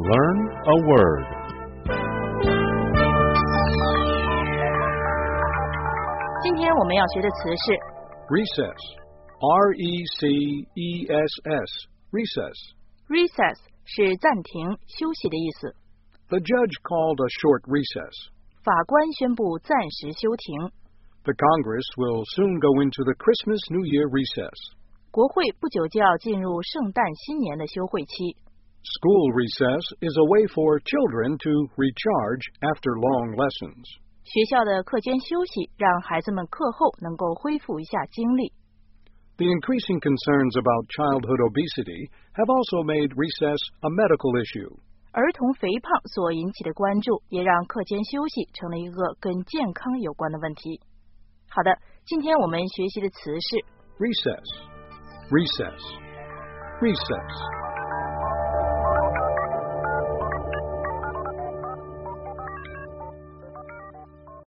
Learn a word. 今天我们要学的词是 recess. R-E-C-E-S-S. Recess. recess 是暂停、休息的意思。 The judge called a short recess. 法官宣布暂时休庭。 The Congress will soon go into the Christmas New Year recess. 国会不久就要进入圣诞新年的休会期。 School recess is a way for children to recharge after long lessons. 学校的课间休息让孩子们课后能够恢复一下精力。 The increasing concerns about childhood obesity have also made recess a medical issue. 儿童肥胖所引起的关注也让课间休息成了一个跟健康有关的问题。好的，今天我们学习的词是 Recess. Recess. Recess.